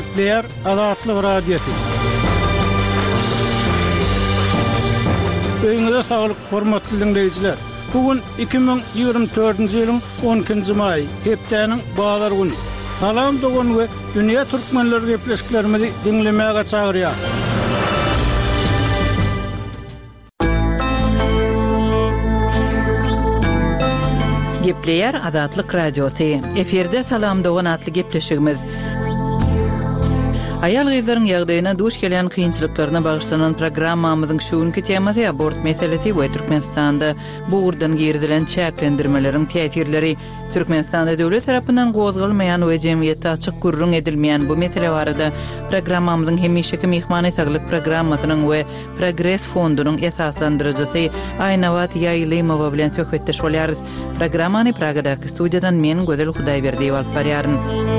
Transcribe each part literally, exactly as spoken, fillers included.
Gepleýär Azatlyk radiosu. Öýüňizde saglyk, hormatly dinleýijiler. Bugün iki bin ýygrimi dördünji ýylyň on ikinji maý, hepdeniň Balar güni. Salam dogan we dünýä türkmenleri gepleşiklerimizi dinlemäge çagyrýar. Gepleýär Azatlyk radiosu. Eferde salam dogan atly gepleşigimiz. Ayal gyzlaryň ýagdaýyna duş gelen kynçylyklaryna bagyşlanan programmamyzyň şuňky temasy abort meselesi we Türkmenistanda buğurdan girdilen çäklendirmeleriň täsirleri. Türkmenistanda döwlet tarapyndan gozgalmaýan we jemgyýetde açyk gurrun edilmeýän bu mesele barada programmamyzyň hemişeki mehmany saglyk programmasynyň we Progress fondunyň esaslandyrjysy Aýnawat Ýaýlymowa bilen söhbetdeş bolýarys. Programmany Pragadaky studiýadan men Gözel Hudaýberdiýew alyp barýaryn.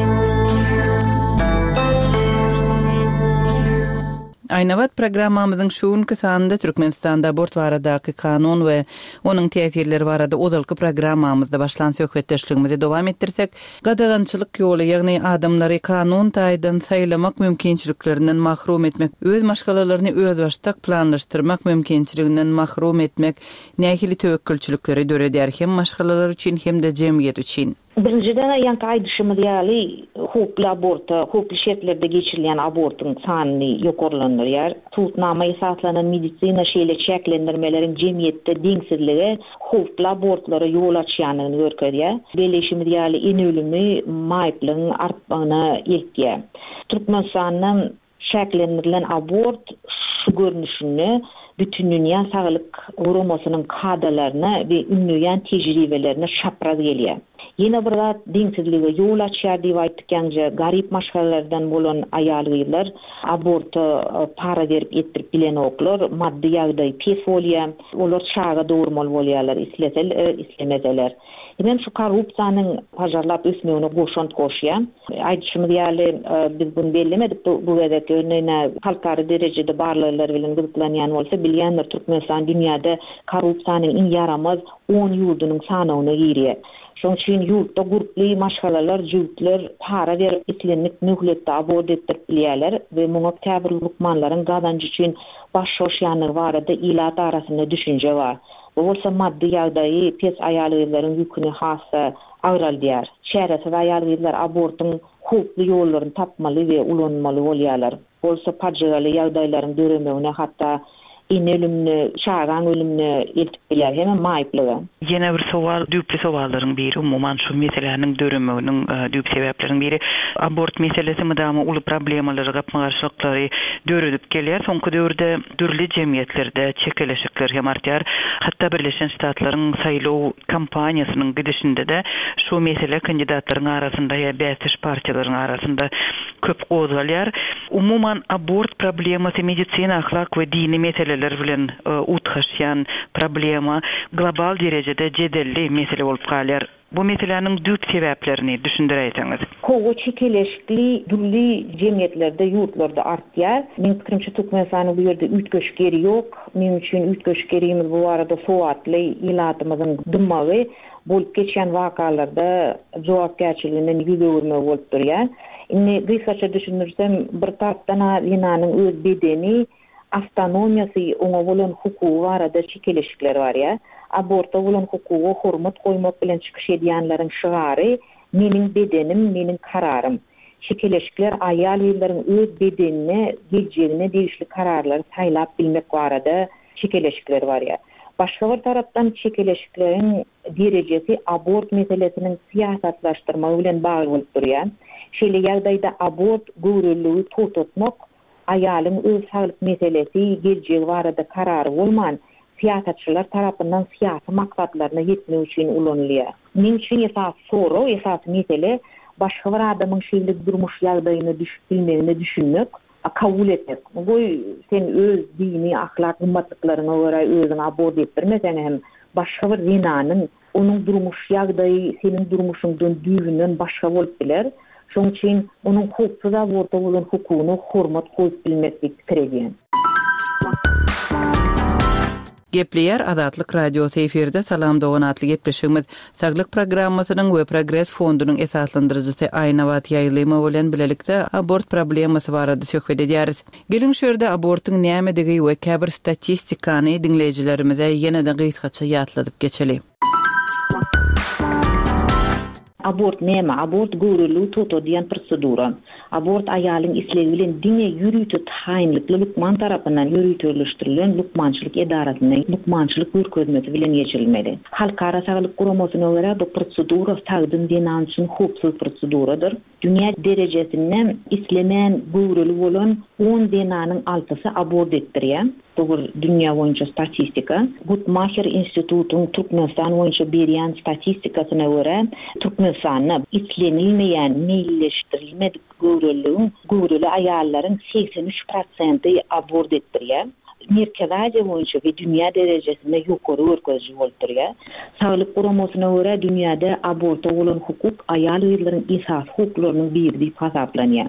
Aýnawat programmamyzyň şuňky sanynda Türkmenistanda abort baradaky kanun we onuň täsirleri barada ozalky programmamyzda başlan söhbetdeşligimizi dowam etdirsek, gadagançylyk ýoly, ýagny adamlary kanun taýdan saýlamak mümkinçiliklerinden mahrum etmek, öz maşgalalaryny öz başdak planlaşdyrmak mümkinçiliginden mahrum etmek nähili töwekkülçilikleri döredýär hem maşgalalar üçin hem de jemgyýet üçin. Birinciden ýanky aýdyşymy diýäli, hukukly aborta, hukukly şertlerde geçirilen abortyň sanyny ýokarlandyrýar. Tutnama esaslanan medisina şeýle çäklendirmeleriň jemgyýetde deňsizligi hukukly abortlara ýol açýanyny görkezýär. Beleşimi diýäli en ölümi maýplygyň artmagyna eltýär. Türkmenistanyň çäklendirilen abort şu görnüşini bütün dünýä saglyk guramasynyň kadrlaryna we ünlüýän tejribelerine şapraz gelýär. Yine bir zat deňsizlige ýol açýar diýip aýtdykňja garip maşgalalardan bolan aýal gyzlar aborta para berip etdirip bilen oklar maddi ýagdaý pes bolýar, olar çaga dogurmaly bolýarlar, isleseler, islemeseler. Hem şu korrupsiýanyň pajarlap ösmegine goşant goşýar. Aýdyşymy diýäli, biz bunu bellemedik bu wagtda näme halkary derejede barlylar bilen gyzyklanýan bolsa bilýänler Türkmenistan dünýäde korrupsiýanyň iň yaramaz on ýurdunyň sanawyna girýär. Şoň üçin ýurtda guruply maşgalalar, jüwtler para berip etlenlik möhletde abort etdirip bilýärler we muňa täbir lukmanlaryň gazanjy üçin baş şoşýanyny barada ilat arasynda düşünje bar. Bu bolsa maddi ýagdaýy pes aýal gyzlaryň ýüküni hassa agyralýar. Şäherse aýal gyzlar abortyň hukukly ýollaryny tapmaly we ulanmaly bolýarlar. Bolsa pajygaly ýagdaýlaryň döremegine hatda in ölümni, şagan ölümni eltip bilýär hem maýplygy. Ýene bir sowal, düýpli sowallaryň biri umumyň şu meseleniň döremeginiň düýp sebäpleriň biri abort meselesi mydamy uly problemalary, gapmagarçylyklary döredip gelýär. Soňky döwürde dürli jemgyýetlerde çekeleşikler hem artýar. Hatda Birleşen Ştatlaryň saýlaw kampaniýasynyň gidişinde de şu mesele kandidatlaryň arasynda ýa bätiş partiýalaryň arasynda köp gozgalýar. Umumyň abort problemasy medisina, ahlak we dini meseleler bilen utgaşýan problema global derejede jedelli mesele bolup galýar. Bu meseleniň düýp sebäplerini düşündireýäňiz. Kogo çekeleşikli dürli jemgyýetlerde, ýurtlarda artýar. Men pikirimçe Türkmenistanyň bu ýerde ütgeşgeri ýok. Men üçin ütgeşgerimiz bu arada sowatly ilatymyzyň dymmagy bolup geçen wakalarda jogapkärçiliginden ýüzegürme bolup durýar. Indi gysaça düşünürsem bir tarapdan ýynanyň öz bedeni autonomiýasy, oňa bolan hukuky barada çekeleşikler bar ýa. Aborta bolan hukuky hormat goýmak bilen çykyş edýänleriň şygary meniň bedenim, meniň kararym. Çekeleşikler aýal ýyllaryň öz bedenine, geljegine degişli kararlary saýlap bilmek barada çekeleşikler bar ýa. Başga bir tarapdan çekeleşikleriň derejesi abort meselesiniň siýasatlaşdyrmagy bilen bagly bolup durýar. Şeýle ýagdaýda abort göwrelligi tutmak aýalyň öz saglyk meselesi geljegi barada karary bolman siýasatçylar tarapyndan siýasy maksatlaryna ýetmek üçin ulanylýar. Meň üçin esas soru, esas mesele başga bir adamyň şeýle durmuş ýagdaýyna düşüp bilmegini düşünmek, kabul etmek. Goý sen öz dini, ahlak gymmatlyklaryna görä özüň abort etdirmeseň hem başga bir zinanyň onuň durmuş ýagdaýy senin durmuşyňdan düýünden başga bolup biler. Şoň üçin onuň hukuksuz aborta bolan hukugyny hormat goýup bilmeklik kirýär. Gepleyer Azatlyk Radiosu eferde Salam Dogan atly gepleşigimiz Saglyk programmasynyň we Progress fondunyň esaslandyrjysy Aynawat Ýaýlyma bilen bilelikde abort problemasy barada söhbet edýäris. Gelin şerde abortyň nämedige we käbir statistikany dinleýijilerimize ýene-de gyýtgaça ýatladyp geçeli. Abort näme? Abort görüli tutulýan prosedura. Abort aýalyň islegi bilen diňe ýürütip taýynlykly lukman tarapyndan ýürütülýän lukmançylyk edarasynyň lukmançylyk görkezmesi bilen geçirilmeli. Halkara saglyk guramasyna görä bu prosedura sagdyn dinan üçin hupsuz proseduradyr. Dünýä derejesinde islemän görüli bolan on denanyň altysy abort etdirýär. Bu dünýä boýunça statistika. Guttmacher institutynyň Türkmenistan boýunça berýän statistikasyna görä Türkmenistanda islenilmeýän, millileşdirilmedik görüli, görüli aýallaryň seksen üç prosenti abort etdirýär. Merkez Asia boýunça we dünýä derejesinde ýokary görkezji bolup durýar. Saglyk guramasyna görä dünýäde aborta bolan hukuk aýal ýerleriň esas hukuklarynyň biri diýip hasaplanýar.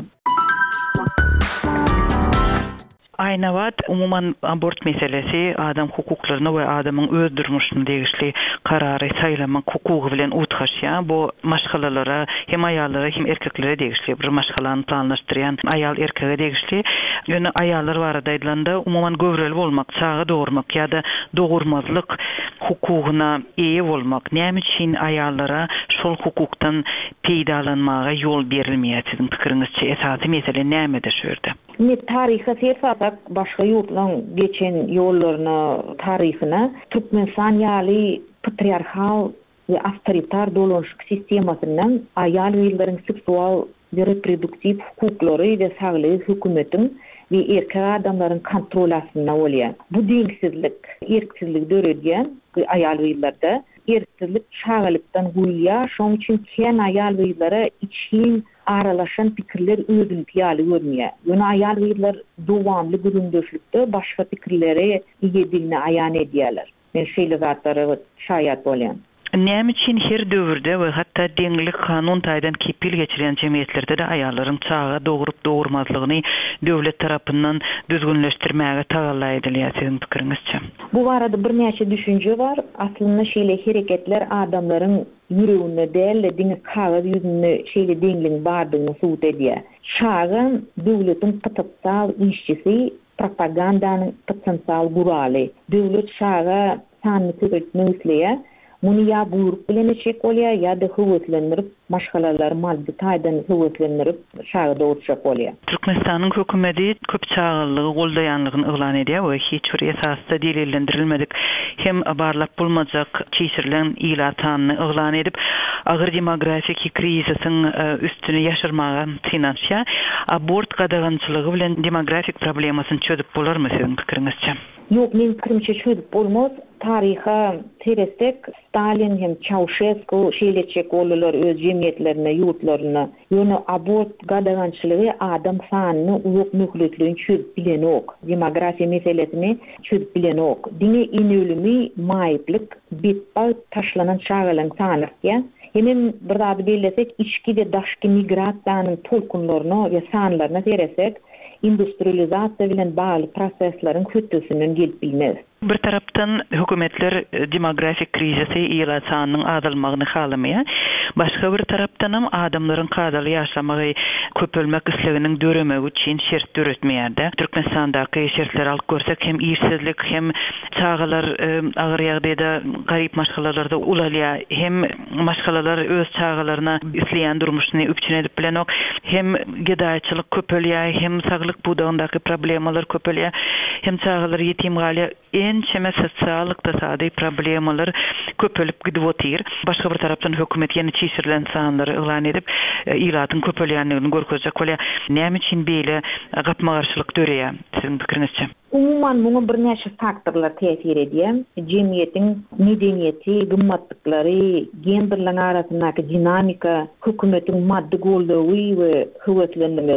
Aynawat umuman abort meselesi adam hukuklaryny we adamyň öz durmuşyny degişli karary saýlamak hukugy bilen utgaşýar. Bu maşgalalara hem aýallara hem erkeklere degişli bir maşgalany planlaşdyrýan aýal erkege degişli. Ýöne aýallar barada aýdylanda umuman göwreli bolmak, çağı dogurmak ýa-da dogurmazlyk hukugyna eýe bolmak näme üçin aýallara şol hukukdan peýdalanmaga ýol berilmeýär? Siziň pikiriňizçe esasy mesele nämedir şu ýerde? Ne tarihe serfatak başga ýurtlaryň geçen ýollaryny taryhyna Türkmenistan ýaly patriarhal we awtoritar dolanşyk sistemasynyň aýal ýerleriň seksual we reproduktiv hukuklary we saglyk hökümetiň we erkek adamlaryň kontrol astyna bolýar. Bu deňsizlik, erksizlik döredýän aýal ýerlerde erksizlik şagalykdan gulýar. Şoň üçin ken aýal ýerlere için aralaşan pikirler özünü ýaly görmeýär. Ýöne aýal ýerler dowamly görünüşlikde başga pikirlere ýedigini aýan edýärler. Men şeýle zatlary şaýat bolýan. Näme üçin her döwürde we hatda deňlik kanun taýdan kepil geçiren jemgyýetlerde de aýallaryň çağa dogurup dogurmazlygyny döwlet tarapyndan düzgünleşdirmäge tagalla edilýär siziň pikiriňizçe? Bu barada bir näçe düşünje bar. Aslynda şeýle hereketler adamlaryň ýüregine däl, diňe kagazy ýüzüne şeýle deňliň bardygyny suwut edýär. Çağa döwletiň patypsal işçisi, propagandanyň potensial guraly. Döwlet çağa sanly türetini üsleýär. Muny ýa buyruk bilen eşek bolýar, ýa-da höwetlendirip, maşgalalar maddi taýdan höwetlendirip şahy dogurjak bolýar. Türkmenistanyň hökümeti köp çağallygy goldaýanlygyny eglan edýär we hiç bir esasda delillendirilmedik. Hem barlap bolmajak çeşirilen ilatan eglan edip, agyr demografik krizisin üstüne ýaşyrmaga finansiýa, abort gadagançylygy bilen demografik problemasyny çözüp bolarmy siziň pikiriňizçe? Ýok, men pikirimçe çözüp bolmaz. Tariha terestek Stalin hem Çauşesku şeýleçek bolýar öz jemgyýetlerine, ýurtlaryna. Ýöne abort gadagançylygy adam sanyny uýuk nükletligini çözüp bilen ok. Demografiýa meselesini çözüp bilen ok. Diňe inölümi, maýyplyk, betba taşlanan çağalaryň sanyny. Hem bir zady belläsek, içki we daşky migrasiýanyň tolkunlaryna we sanlaryna teresek, industrializasiýa bilen bagly prosesleriň hötdüsünden gelip bilmez. Bir tarapdan hökümetler demografik krizisi ýyla sanynyň azalmagyny halamaýar. Başga bir tarapdan hem adamlaryň kadaly ýaşamagy köpelmek isleginiň döremegi üçin şert döretmeýär. Türkmenistandaky şertler alyp görsek hem işsizlik hem çağalar agyr ýagdaýda garyp maşgalalarda ulalýar. Hem maşgalalar öz çağalaryna isleýän durmuşyny üpçün edip bilen ok. Hem gedaýçylyk köpelýär, hem saglyk budagyndaky problemalar köpelýär. Hem çağalar ýetim galýar. En çeme sosial ykdysady problemalar köpelip gidip otyr. Başga bir tarapdan hökümet ýene çeşirilen sanlary eglan edip ýylatyň köpelýänligini görkezjek bolýar. Näme üçin beýle gapma garşylyk döreýär? Siziň pikiriňizçe? Umuman muňa bir näçe faktorlar täsir edýär. Jemgyýetiň medeniýeti, gymmatlyklary, genderler arasyndaky dinamika, hökümetiň maddi goldawy we höwetlenmegi,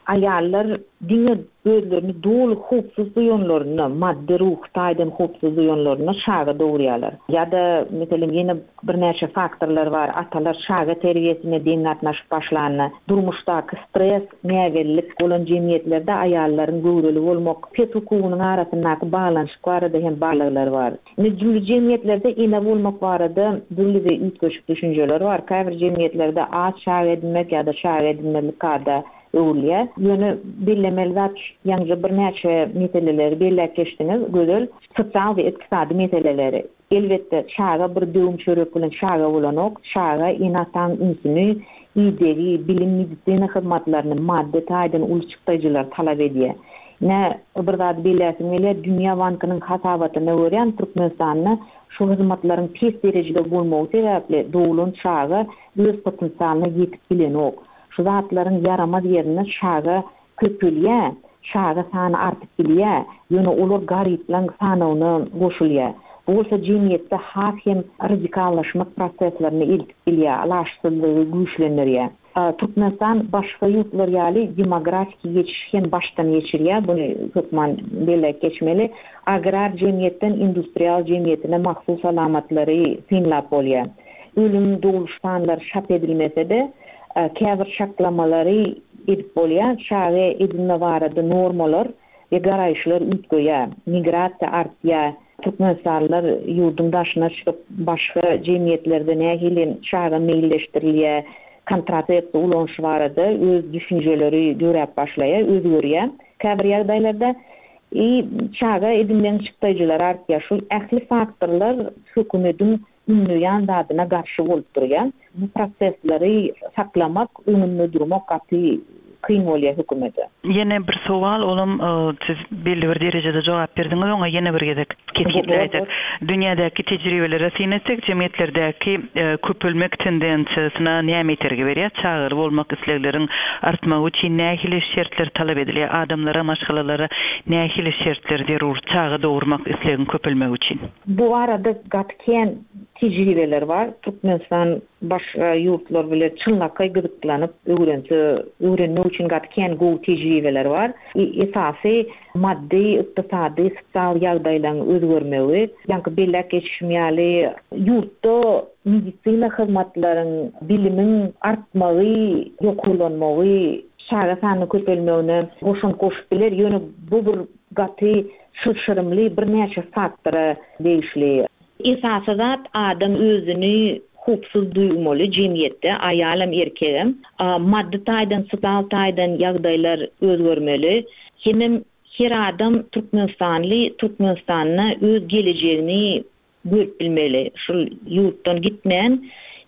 ayallar diňe gözlerini dolu hupsuz duyanlarını, maddi ruhtaydan hupsuz duyanlarını şaga doğruyalar. Ya da mesela yine bir näçe faktorlar var. Atalar şaga terbiyesine dinlatmaşıp başlanna. Durmuşdaki stres, nägellik bolan jemiyetlerде ayalların göwreli bolmak, pet hukugynyň arasyndaky balanşyk barada hem barlyklar var. Näçe jemiyetlerde ine bolmak barada dürli we ütköşük düşünjeler var. Käbir jemiyetlerde az şaga edilmek ya da şaga edilmelik kada öwrülýär. Ýöne bilemeli zat ýa-da bir näçe meseleleri belläkeşdiniz. Gözel sosial we iktisady meseleleri. Elbetde şaga bir döwüm çörek bilen şaga bolanok, şaga inatan insany ýa-da bilim medisina hyzmatlaryny maddi taýdan ulçykdyjylar talap edýär. Ne bir zat belläsmeli Dünýä bankynyň hasabatyna görän Türkmenistanyň şu hyzmatlaryň pes derejede bolmagy sebäpli dowlun şaga öz potensialyny ýetip bilenok. Şu zatlaryň yaramaz ýerine şaga köpülýär, şaga sany artyp bilýär, ýöne olar garyplan sanawyny goşulýar. Bu bolsa jemiyetde hakim radikallaşmak proseslerini ilk bilýär, alaşsyzlygy güýçlenýär. Türkmenistan başga ýurtlar ýaly demografik geçiş hem baştan geçirýär. Bunu hökman belek geçmeli. Agrar jemiyetden industrial jemiyetine mahsus alamatlary synlap bolýar. Ölüm doğuştanlar şap edilmese de käbir şaklamalary edip bolýar. Şaga edilme barada normalar we garaýşlar ütgoýär. Migrasiýa artýar. Türkmenistanlar ýurdun daşyna çykyp başga jemiyetlerde nähilin şaga meýilleşdirilýär. Kontracepsiýa ulanşy barada öz düşünjeleri göräp başlaýar, özgörýär. Käbir ýagdaýlarda i şaga edilmeň çykdyjylar artýar. Şu ähli faktorlar hökümetin ünlüýän dadyna garşy bolup durýar. Bu prosesleri saklamak, önünde durmak gaty kyn bolýar hökümete. Yine bir sowal olam, siz belli bir derejede jogap berdiňiz, oňa ýene bir gezek ketýär. Dünýädäki tejribelere sinetsek, jemiyetlerdäki köpülmek tendensiýasyna näme ýeterge berýär? Çagyr bolmak islegleriň artmagy üçin nähili şertler talap edilýär? Adamlara, maşgalalara nähili şertler derur çagy dowurmak islegiň köpülmegi üçin? Bu arada gatken tejribeler var. Türkmenistan başga ýurtlar bilen çynlakay gyzyklanyp öwrense, öwrenme üçin gatken gowy tejribeler var. Esasy maddi, ykdysady, sosial ýagdaýlaryň özgörmegi, ýa-da bellek geçişmýäli ýurtda medisina hyzmatlaryň bilimiň artmagy, ýokurlanmagy, şaga sany köpelmegine goşun goşup biler. Ýöne bu bir gaty şyrşyrymly bir näçe faktora değişli. Esasy zat adam özüni hupsuz duýmaly jemiyetde, aýalam erkegim, maddi taýdan, sosial taýdan ýagdaýlar özgörmeli. Hem her adam Türkmenistanly, Türkmenistanyň öz gelejegini görüp bilmeli. Şu ýurtdan gitmän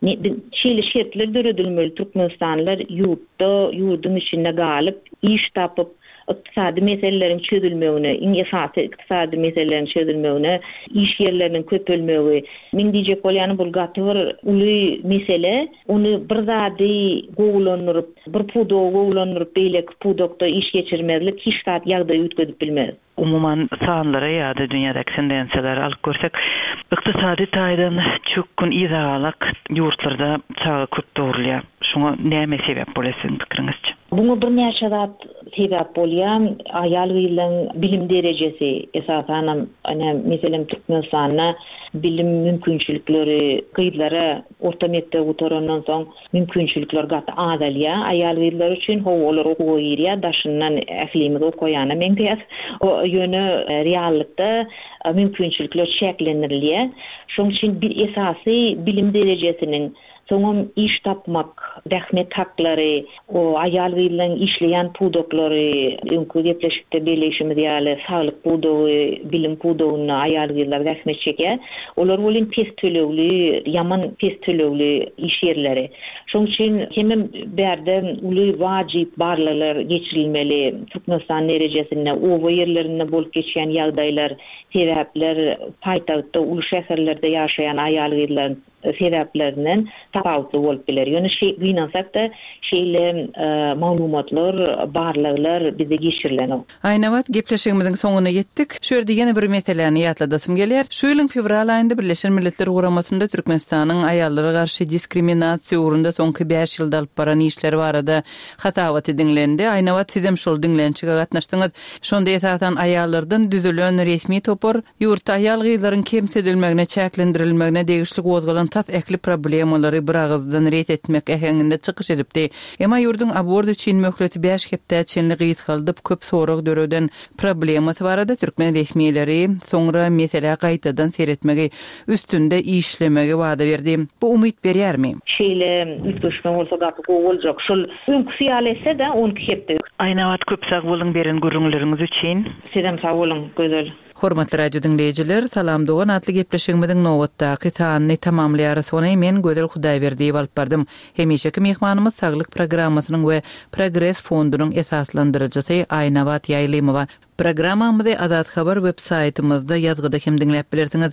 şeýle şertler döredilmeli. Türkmenistanlylar ýurtda, ýurdun içinde galyp, iş tapyp, iktisadi meselelerin çözülmegine, iň esasy iktisadi meselelerin çözülmegine, iş yerlerinin köpelmegi. Men diýjek bolýany bul gaty bir uly mesele, onu bir zady gowlandyryp, bir pudo gowlandyryp beýlek pudokda iş geçirmezlik hiç zat ýagdaý ütgedip bilmez. Umuman sanlara ýa-da dünýädäki tendensiýalar alyp görsek, ykdysady taýdan çökkün izagalyk ýurtlarda çagy köp dowrulýar. Şoňa näme sebäp bolýar siziň pikiriňizçe? Bunu bir näçe zat sebäp bolýar. Aýal bilen bilim derejesi esasan ana meselem Türkmenistanyň bilim mümkinçilikleri gyýdlara orta mektep oturandan soň mümkinçilikler gaty azalýar. Aýal bilen üçin howalar okuýar, daşyndan ählimi okuýana meňde o ýöne reallykda mümkinçilikler şeklendirilýär. Şoň üçin bir esasy bilim derejesiniň soňam iş tapmak, rahmet haklary, o aýal bilen işleýän pudoklary, öňkü gepleşikde beleşimiz ýaly saglyk pudowy, bilim pudowyna aýal bilen rahmet çekýär. Olar bolýan pes tölegli, ýaman pes tölegli iş yerleri. Şoň üçin hemem berde uly wajyp barlalar geçirilmeli. Türkmenistan derejesinde o ýerlerinde bolup geçýän ýagdaýlar, sebäpler, paýtagtda, uly şäherlerde ýaşaýan aýal bilen sebeplerinden tapawutly bolup geler. Ýöne şey gynansak da şeýle maglumatlar, barlyklar bize geçirilen o. Aýnawat gepleşigimiziň soňuna ýetdik. Şu ýerde ýene bir meseleni ýatladasym gelýär. Şu ýylyň fevral aýynda Birleşen Milletler Guramasynda Türkmenistanyň aýallara garşy diskriminasiýa ugrunda soňky beş ýylda alyp baran işleri barada hatawat edinlendi. Aýnawat sizem şol diňlençige gatnaşdyňyz. Şonda ýetatan aýallardan düzülen resmi topar ýurtda aýal gyzlaryň kemsedilmegine, çäklendirilmegine degişli gozgalan tas ekli problemalary bir agızdan ret etmek ähenginde çykyş edipdi. Emma ýurdun abort üçin möhleti beş hepde çenli gyz kaldyp köp sorag döröden problemasy barada türkmen resmiýetleri soňra mesele gaýtadan seretmegi üstünde işlemegi wada berdi. Bu umyt berýärmi? Şeýle üstüşme bolsa gapy gowaljak. Şol öňkü ýalese de on hepde. Aýnawat köp sag bolyň beren görüňleriňiz üçin. Sizem sag bolyň, gözel. Hormatly radio dinleyijiler, salam dogan atly gepleşigimiziň nowatdaky sanyny tamamlaýar. Sony men Gözel Hudaýberdi alyp bardym. Hemişeki mehmanymyz saglyk programmasynyň we Progress fondunyň esaslandyrjysy Aýnawat Ýaýlymowa. Programmamyzy Azat Habar web saytymyzda ýazgyda hem dinläp bilersiňiz.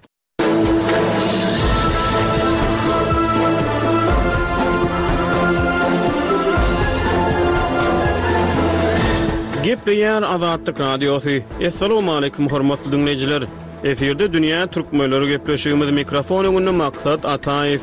Gepleýär Azatlyk Radiosy. Assalamu alaykum hormatly dinleyijiler. Eferde dünýä türkmenleri gepleşigimiz mikrofon öňünde maksat Ataýew.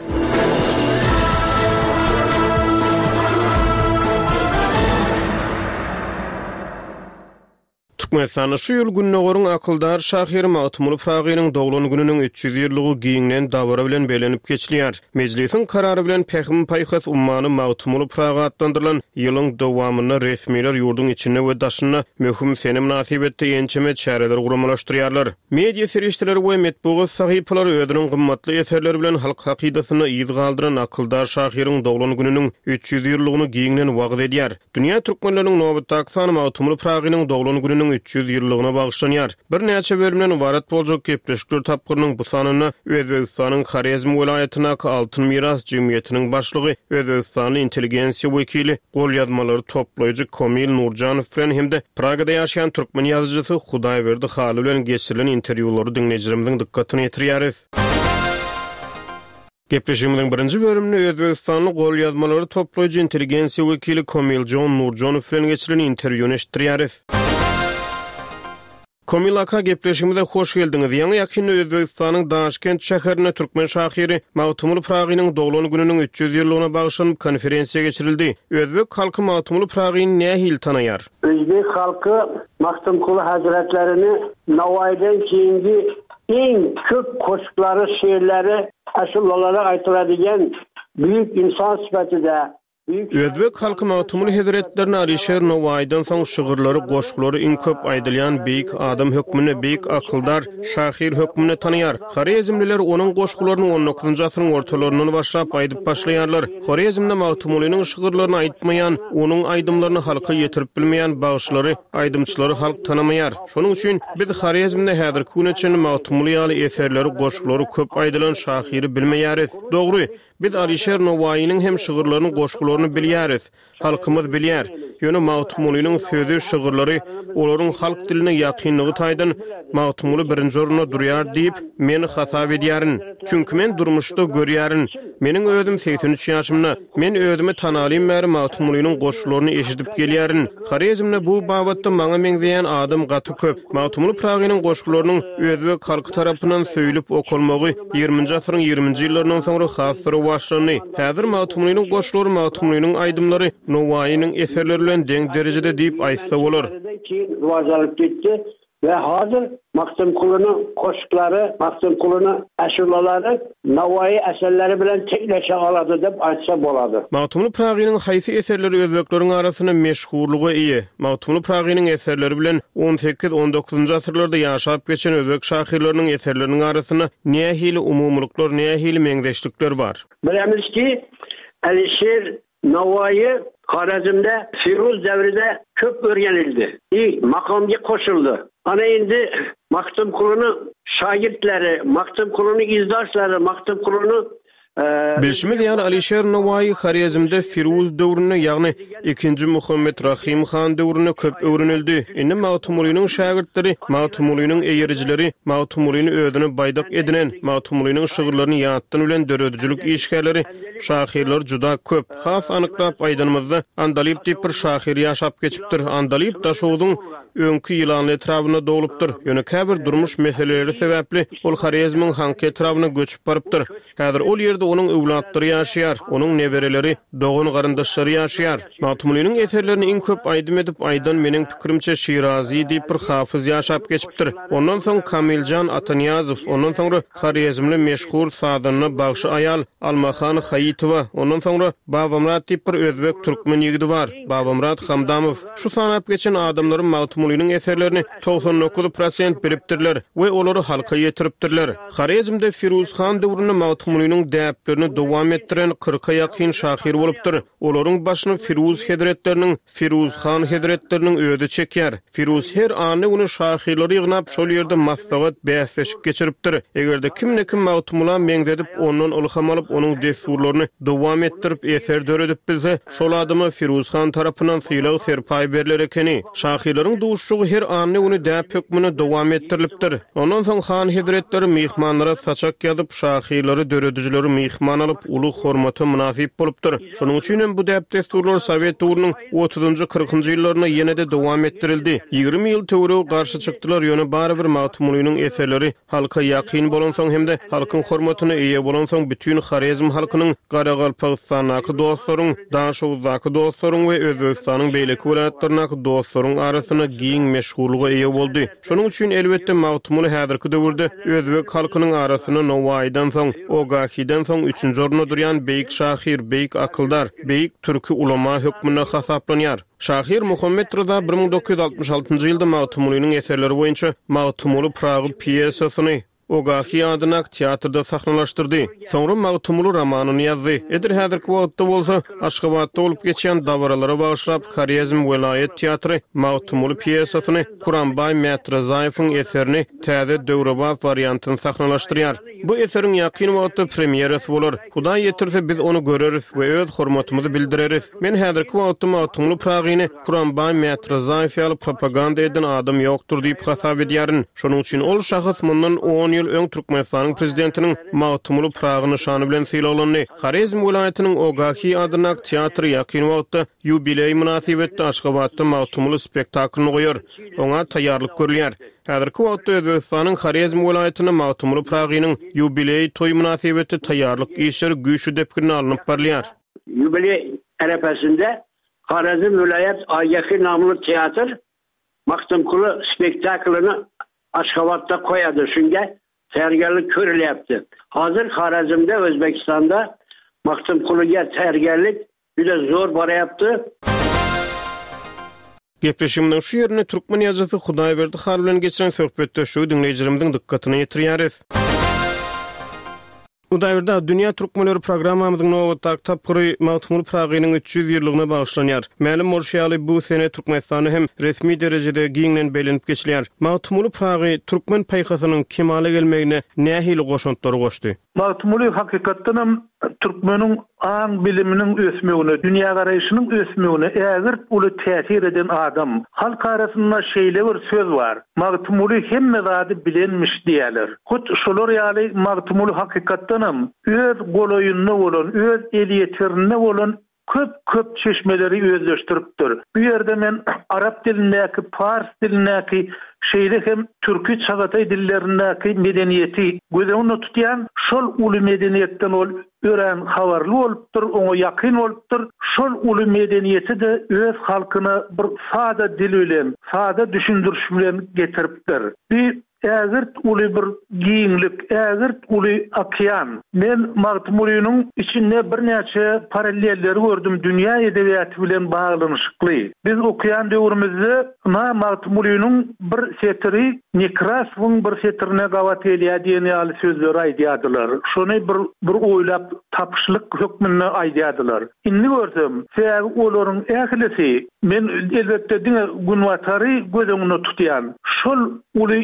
Türkmenistanyň şu ýyl günnägörüň akyldar Şahyr Magtymul Pragynyň doglan gününiň üç ýüz ýyllygy giňlen dawra bilen belenip geçilýär. Mejlisiň karary bilen Pähim Paýhas ummany Magtymul Praga atlandyrylan ýylyň dowamyny resmiler ýurdun içinde we daşyna möhüm senem nasip etdi ençeme çäreler guramalaşdyrýarlar. Media serişdeleri we metbuat sahypalary özüniň gymmatly eserleri bilen halk hakydatyny ýyz galdyran akyldar Şahyryň doglan gününiň üç ýüz ýyllygyny giňlen wagt edýär. Dünýä türkmenläriniň nowatdaky sany Magtymul Pragynyň doglan gününiň üç ýüz ýyllygyna bagşlanýar. Bir näçe bölümden ibaret boljak gepleşikler tapgyrynyň bu sanyny Özbegistanyň Xarezm welaýatyna Altyn Miras Jemgyýetiniň başlygy Özbegistanyň intelligensiýa wekili golýazmalary toplaýjy Komil Nurjanow bilen hemde Pragada ýaşaýan türkmen ýazyjysy Hudaýberdi Haly bilen geçirilen interwýulary dinleýijilerimiziň dikkatyny ýetirýäris. Gepleşigimiziň birinji bölümini Özbegistanyň golýazmalary toplaýjy intelligensiýa wekili Komil Nurjanow bilen geçirilen interwýuny eşitdirýäris. Komil aka gepleşigimize hoş geldiňiz. Ýa-ni ýakyn Özbegistanyň Daşkent şäherine türkmen şahyry Magtymul Pragynyň doglan gününiň üç ýüz ýyllygyna bagşlanyp konferensiýa geçirildi. Özbek halky Magtymul Pragyny nähil tanaýar? Özbek halky Magtymul Hazretlerini Nawaýdan keyingi en köp koşuklary, şeýerleri, aşylalara aýtyladigan büyük insan sifatida Özbek halky Magtymul Hazretlerini Alişer Nawaýdan soň şygyrlary, goşguklary iň köp aýdylýan beýik adam hökmüne, beýik akyldar Şahyr hökmüne tanaýar. Xarezmliler onuň goşgularyny on dokuzunçy asyryň ortalaryndan başlap aýdyp başlaýarlar. Xarezmde Magtymul'yň şygyrlaryny aýtmaýan, onuň aýdymlaryny halka ýetirip bilmeýän bagşlary, aýdymçylary halk tanamaýar. Şonuň üçin biz Xarezmde häzirki güneçe Magtymul ýaly eserleri, goşgulary köp aýdylan Şahyry bilmeýäris. Dogry, biz Alişer Nawaýynyň hem şygyrlaryny, goşgularyny bilýäris. Halkymyz bilýär. Ýöne Magtymul'yň sözü, şygyrlary olaryň halk diline ýakynlygy taýdan Magtymul birinji orunda durýar diýip meni hasap edýärin. Çünki men durmuşda görýärin. Meniň özüm seksen üç ýaşymda, men özümi tanalym bäri Magtymul'yň goşgularyny eşidip gelýärin. Xarezmde bu babatda maňa meňzeýän adam gaty köp. Magtymul Pragynyň goşgularynyň Özbek halky tarapyndan söýülip okulmagy ýygrüminçi asyryň ýygrüminçi ýyllaryndan soňra hasdyry başlandy. Häzir Magtymul'yň goşgulary, Magtymul'yň aýdymlary Nawaýynyň eserleri bilen deň derejede diýip aýtsa bolar. Wazalyp getdi ve hazır Magtymul'yň koşuklary, Magtymul'yň aşylalary Nawaýy eserleri bilen tekleşe alady dep aýtsa bolady. Magtymul Pragynyň haýsy eserleri özbekleriň arasyna meşhurlugy iyi. Magtymul Pragynyň eserleri bilen on sekiz on dokuzunçy asyrlarda ýaşap geçen özbek şahyrlarynyň eserleriniň arasyna nähili umumlyklar, nähili meňzeşlikler bar. Bilemiz ki Alişer Nawaýy Xarezmde Firuz devrinde köp öğrenildi. İyi makamga koşuldu. Ana indi Magtymul'yň şagirdleri, Magtymul'yň izdaşlary, Magtymul'yň Bilşimiz ýaly Alişer Nowaý Xarezmde Firuz döwrüne, ýagny ikinji Muhammed Rahim Han döwrüne köp öwrenildi. Indi Mawtumulynyň şagirdleri, Mawtumulynyň eýerijileri, Mawtumulyny ödüni baýdak edinen, Mawtumulynyň şygyrlaryny ýatdan bilen döredijlik işgärleri, şahirler juda köp. Has anyklap aýdanymyzda Andalyp diýip bir şahir ýaşap geçipdir. Andalyp daşowdyň öňkü ýylany etrawyna dolupdyr. Ýöne käbir durmuş meseleleri sebäpli ol Xarezmiň hanky etrawyna göçüp barypdyr. Häzir ol ýerde onuň öwlatlary ýaşaýar, onuň newereleri, dogan garyndaşlary ýaşaýar. Mawtumulynyň eserlerini iň köp aýdym edip aýdan meniň pikirimçe Şirazi diýip bir hafiz ýaşap geçipdir. Ondan soň Kamiljan Ataniýazow, ondan soňra Xarezmli meşhur sadanyny bagşy aýal Almahan Haýitowa, ondan soňra Babamrat diýip bir özbek türkmen ýigidi bar, Babamrat Hamdamow. Şu sanap geçen adamlaryň Mawtumulynyň eserlerini doksan dokuz prosent biripdirler we olary halka ýetiripdirler. Xarezmde Firuz Han döwrüne Mawtumulynyň däplerini dowam etdiren kırka ýakyn şahir bolupdyr. Olaryň başyny Firuz Hedretleriniň, Firuz Han Hedretleriniň öýde çekýär. Firuz her any ony şahirleri ýygnap şol ýerde maslahat bäsleşik geçiripdir. Egerde kimne kim Mawtumulan meňzedip ondan ilham alyp onuň desturlaryny dowam etdirip eser döredip bilse, şol adamy Firuz Han tarapyndan syýlag serpaý beriler ekeni. Şahirleriň duşşugy her any ony däp hökmüne dowam etdirilipdir. Ondan soň Han Hedretleri mehmanlara saçak ýazyp şahirleri döredijileri mehman alyp uly hormaty münasip bolupdyr. Şonuň üçin bu däp desturlar Sowet döwrüniň otuzynjy kırkynjy ýyllaryna ýene-de dowam etdirildi. ýygrimi ýyl töwre garşy çykdylar, ýöne barybir Mawtumulynyň eserleri halka ýakyn bolan soň hemde halkyň hormatyna eýe bolan soň bütün Xarezm halkynyň Garagalpagystandaky dostlaryň, Daşowdaky dostlaryň we Özbegistanyň beýleki welaýatlarynaky dostlaryň arasyna giň meşhurlyga eýe boldy. Şonuň üçin elbetde Mawtumuly häzirki döwürde özbek halkynyň arasyna Nowaýdan soň, Ogahiýden soň üçünji orunda durýan beýik şahir, beýik akyldar, beýik türki ulama hökmüne hasaplanýar. Şahir Muhammed Rıza bir ming dokuz ýüz altmış altyncy ýylda Mawtumulynyň eserleri boýunça Mawtumuly Pragy pýesasyny Ogahi adynak teatrda sahnalaşdyrdy. Soňra Mawtumuly romanyny ýazdy. Edir häzirki wagtda bolsa Aşgabatda bolup geçen dawralara bagyşlap Xarezm welayet teatry Mawtumuly pýesasyny Kuranbay Mätrazaýewiň eserini täze döwrebap variantyny sahnalaşdyrýar. Bu eseriň ýakyn wagtda premierasy bolar. Hudaý ýetirse biz onu göreriz we öz hormatymyzy bildireriz. Men häzirki wagtda Mawtumuly Pragyny Kuranbay Mätrazaýew ýaly propaganda eden adam ýokdur diýip hasap edýärin. Şonuň üçin ol şahys mundan on ýyl öň Türkmenistanyň prezidentiniň Mawtumuly Pragyny şany bilen syýlaganyny, Xarezm welaýatynyň Ogahi adynak teatry ýakyn wagtda ýubiley münasibetde Aşgabatda Mawtumuly spektaklyny goýar. Oňa taýýarlyk görülýär. Häzirki wagtda Özbegistanyň Xarezm welaýatyny Mawtumuly Pragynyň ýubiley toý münasibetde taýýarlyk işleri güýçli depkine alınıp barlýar. Ýubiley arapasynda Xarezm welaýat Aýaky namly teatr Mawtumuly spektaklyny Aşgabatda koýady. Şunga tärgerlik körülýärdi. Hazır Xarezmde, Özbekistanda Mawtumulyga tärgerlik juda zor barýapdy. Gepleşimden şu ýerine türkmen ýazgysy Hudaýberdi har bilen geçiren söhbetde şu dinleýijilerimiň dikkatyny ýetirýäris. Hudaýberdi Dünýä Türkmenleri programmamyzyň nowatda tapgyry Mawtumuly Pragynyň üç ýüz ýyllygyna bagşlanýar. Mälim bolşýaly bu sene Türkmenistany hem resmi derejede giňlen belenip geçilýär. Mawtumuly Pragy türkmen paýhasynyň kemale gelmegine nähili goşuntlary goşdy. Mawtumuly hakykatdan hem türkmeniň aň biliminiň ösmegine, dünýä garaýşynyň ösmegine ägir uly täsir eden adam. Halk arasynda şeýle bir söz bar. Mawtumuly hemme zady bilenmiş diýerler. Hut şolar ýaly Mawtumuly hakykatdan hem öz goloýuny bolan, öz eliýetlerine bolan köp köp çeşmeleri özleştiripdir. Bu ýerde men arap dilindäki, fars dilindäki şeýle hem türki çagaty dillerindäki medeniýeti gözüňde tutýan şol uly medeniýetden ol ören habarly bolupdyr, oňa ýakyn bolupdyr. Şol uly medeniýeti de öz halkyna bir sada dil bilen, sada düşündürüş bilen getiripdir. Bir ägir uly bir giňlik, ägir uly okean. Men Mawtumulynyň içinde bir näçe paralelleri gördüm dünýä edebiýaty bilen baglanyşykly. Biz okean döwrümizde Mawtumulynyň bir setiri Nekrasowyň bir setirine gawat elýär diýen ýaly sözler aýdýardylar. Şonu bir bir oýlap tapyşlyk hökmüne aýdýardylar. Indi gördüm, sebäbi olaryň ählisi men elbetde diňe günwatary gözüňde tutýan şol uly edebiýat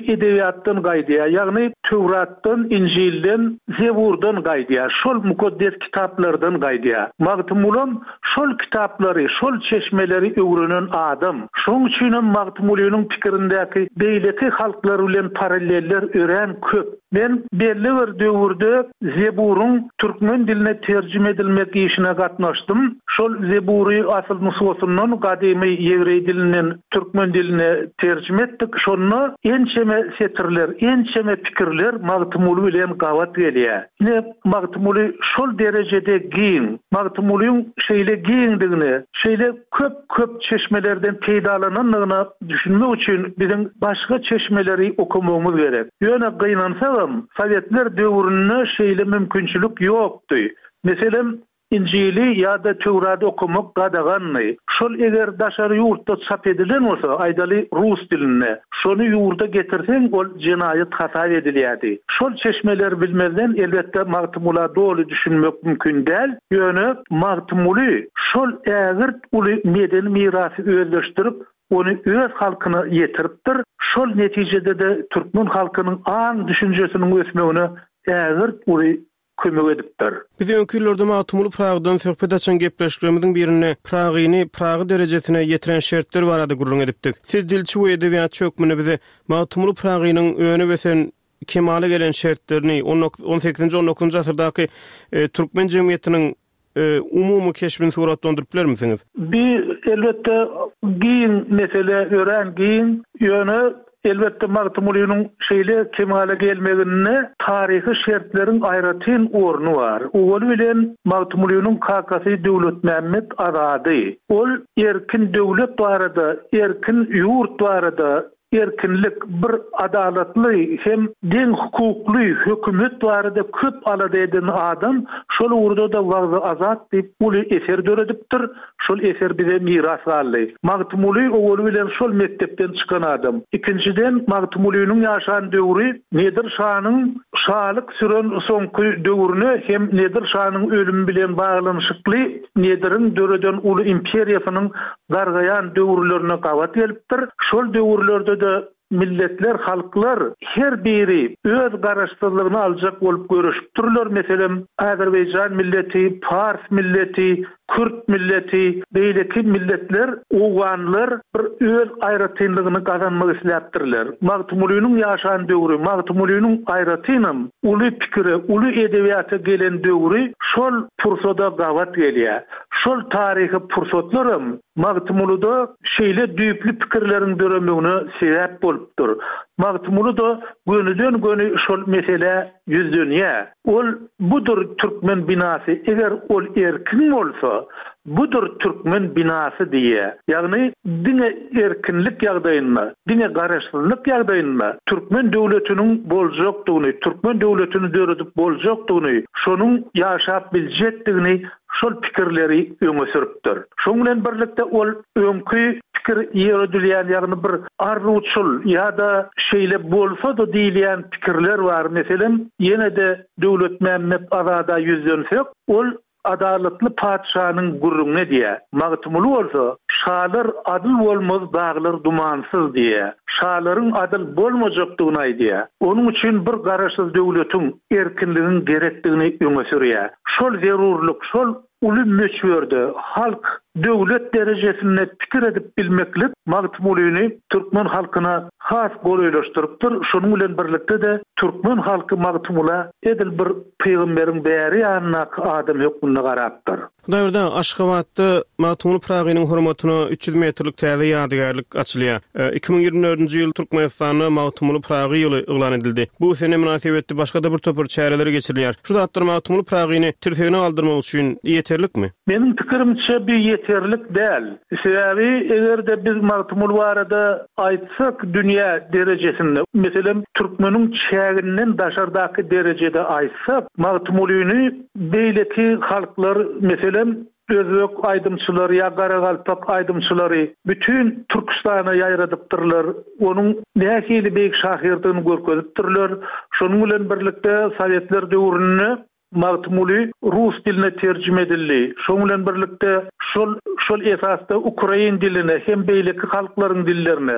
Tevratdan gaýdýa, ýagny Tevratdan, Injilden, Zeburdan gaýdýa, şol mukaddes kitaplardan gaýdýa. Magtumulan şol kitaplary, şol çeşmeleri öwrenen adam. Şoň üçin Magtumulynyň pikirindäki beýleki halklar bilen paralleller ören köp. Men belli bir döwürde Zeburyň türkmen diline terjime edilmek işine gatnaşdym. Şol Zebury asl nusgatyndan gadymy ýewrey dilinden türkmen diline terjime etdik. Şonu ençeme setirler, ençeme pikirler Magtumuly bilen gawat gelýär. Ne Magtumuly şol derejede giň, Magtumulyň şeýle giňdigini, şeýle köp köp çeşmelerden peýdalananyny düşünmek üçin biziň başga çeşmeleri okumamız gerek. Ýöne gynansaym, Sovetler döwründe şeýle mümkinçilik ýokdy. Meselem İncili ýa-da Tewraty okumak gadaganly. Şol eger daşary ýurtda çap edilen bolsa, aýdaly rus diline, şonu ýurda getirsen, ol jinaýat hasap edilýärdi. Şol çeşmeler bilmezden elbetde Magtumuly doly düşünmek mümkin däl. Ýöne Magtumuly şol ägirt uly medeni mirasy özleşdirip, onu öz halkyna ýetiripdir. Şol netijede de türkmen halkynyň aň düşünjesiniň ösmegine ägirt uly kömek edipdir. Biz öňkülerde Magtumuly Pragdan söhbet açan gepleşiklerimiziň birini Pragyny Pragy derejesine ýetiren şertler barada gurrun edipdik. Siz dilçi we edebiýat çökmüni bize Magtumuly Pragynyň öňe wesen kemale gelen şertlerini on sekizinji on dokuzunji asyrdaky e, türkmen jemgyýetiniň e, umumy keşbini suratlandyryp bilermisiňiz? Bir elbette giň mesele ören giň ýöne elbette Magtumulynyň şeýle kemale gelmegine taryhy şertlerin aýratyn orny bar. Ol bilen Magtumulynyň kakasy Döwletmämmed Azady. Ol erkin döwlet barada, erkin ýurt barada, erkinlik, bir adalatly hem deň hukukly hökümet barada köp alada eden adam şol urda da wagty azat diýip uly eser döredipdir. Şol eser bize miras galdy. Magtumuly ol bilen şol mektepden çykan adam. İkinciden Magtumulynyň ýaşan döwri Nedir Şah'nyň şahlyk süren soňky döwrüne hem Nedir Şah'nyň ölüm bilen baglanyşykly Nedir'in döreden uly imperiýasynyň gargayan döwürlerine gawat gelipdir. Şol döwürlerde de milletler, halklar her biri öz garaşdyrlygyny aljak bolup görüşipdirler. Meselem Azerbaýjan milleti, Fars milleti, Kürt milleti, beýleki milletler, uganlar bir öz aýratynlygyny gazanmak isläpdirler. Magtumulynyň ýaşan döwri, Magtumulynyň aýratynyň uly pikiri, uly edebiýata gelen döwri şol pursada gawat gelýär. Şol taryhy pursatlarym Magtumulyda şeýle düýpli pikirleriň döremegine sebäp bolupdyr. Magtumuly da gönüden göni şol mesele ýüzlenýär. Ol budur türkmen binasy. Eger ol erkin bolsa, budur türkmen binasy diýe. Ýagny dine erkinlik ýagdaýynda, dine garaşdyrlyk ýagdaýynda türkmen döwletiniň boljakdygyny, türkmen döwletini döredip boljakdygyny, şonuň ýaşap biljekdigini şol pikirleri öňe sürüpdir. Şoň bilen birlikde ol öňkü pikir ýeredilýän ýagny bir arnuçul ýa-da şeýle bolsa da diýilýän pikirler bar. Meselem ýene de Döwletmämmed Azada ýüzlensek, ol adalatly padşanyň gurruny diýär. Magtumuly bolsa, şalar adyl bolmaz, daglar dumansyz diýär. Şalaryň adyl bolmajakdygyny aýdýar. Onuň üçin bir garaşsyz döwletiň erkinligini gerekdigini öňe sürýär. Şol zerurlyk, şol uly meçwerde halk döwlet derejesinde pikir edip bilmeklik Magtumulyny türkmen halkyna has goýlaşdyrypdyr. Şonuň bilen birlikde de türkmen halky Magtumula edil bir peýgamberiň bäri ýanyna adam hökmüne garapdyr. Daýrda Aşgabatda Magtumuly Pragynyň hormatyna üç ýüz metrlik täze ýadygärlik açylýar. iki bin ýygrimi dördünji ýyl Türkmenistanyna Magtumuly Pragy ýyly eglan edildi. Bu sene münasibetli başga da bir topar çäreleri geçirilýär. Şu zatlar Magtumuly Pragyny tirfegine aldyrmak üçin ýeterlikmi? Meniň pikirimçe bir ýeterlik däl. Sebäbi eger de biz Magtumuly barada aýtsak dünýä derejesinde, meselem türkmeniň çäginden daşardaky derejede aýtsak, Magtumulyny beýleki halklar meselem Özbek aydymçylary ýa Garagalpak aydymçylary bütün Türkistana ýaýradypdyrlar. Onuň nähili beýik şahyrdygyny görkezipdirler. Şonuň bilen birlikde Sovetler döwründe Magtumuly rus diline terjime edildi. Şonuň bilen birlikde şol şol esasda Ukrain diline hem beýleki halklaryň dillerine,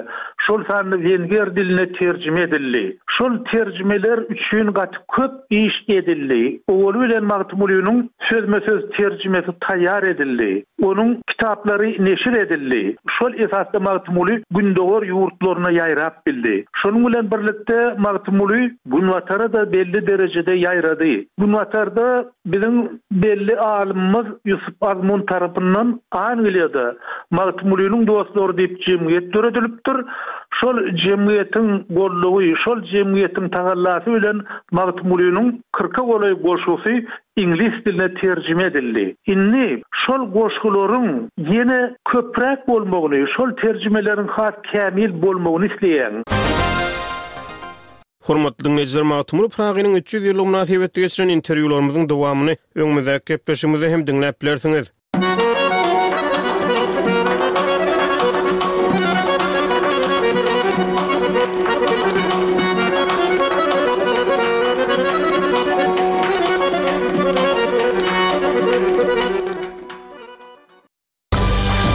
şol sanly Wenger diline terjime edildi. Şol terjimeler üçin gaty köp iş edildi. Ol bilen Magtumulynyň sözme-söz terjimesi taýýar edildi. Onuň kitaplary neşir edildi. Şol esasda Magtumuly gündogor ýurtlaryna ýaýrap bildi. Şonuň bilen birlikde Magtumuly Gunwatara da belli derejede ýaýrady. Gunwatarda biziň belli alymymyz Ýusuf Azmun tarapyndan Angliýada Magtumulynyň dostlary diýip jemgyýet töredilipdir. Şol jemgyýetiň gollugy, şol jemgyýetiň tagallasy bilen Magtumulynyň kırka golay goşusy İnglis diline terjime edildi. Inni şol goşgularyň ýene köprek bolmagyny, şol terjimelerin has kämil bolmagyny isleýän. Hormatly dinleyijiler, Magtumuly Pragynyň üç ýüz ýyllyk münasibetde geçiren interwýularymyzyň dowamyny öňümizde gepleşigimizde hem dinläp bilersiňiz.